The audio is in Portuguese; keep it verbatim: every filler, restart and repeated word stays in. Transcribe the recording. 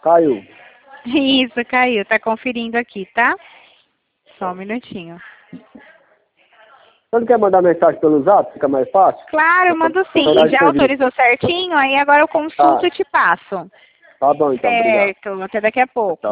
Caiu. Isso, caiu. Tá conferindo aqui, tá? Só um minutinho. Você não quer mandar mensagem pelo zap? Fica mais fácil? Claro, eu mando sim. Já autorizou certinho? Aí agora eu consulto Tá. e te passo. Tá bom, então. Obrigado. Certo. Até daqui a pouco. Tchau.